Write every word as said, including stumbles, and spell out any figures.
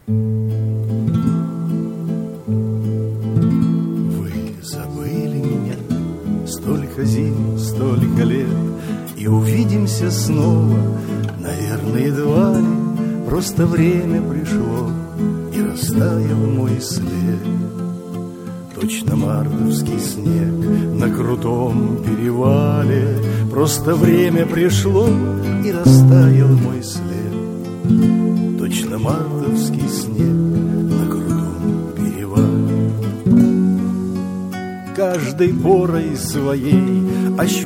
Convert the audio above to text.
Вы забыли меня, столько зим, столько лет, и увидимся снова, наверное, едва ли. Просто время пришло, и растаял мой след. Точно мартовский снег на крутом перевале. Просто время пришло, и растаял мой след. Точно мартовский снег на крутом перевале. Каждой порой своей ощущаю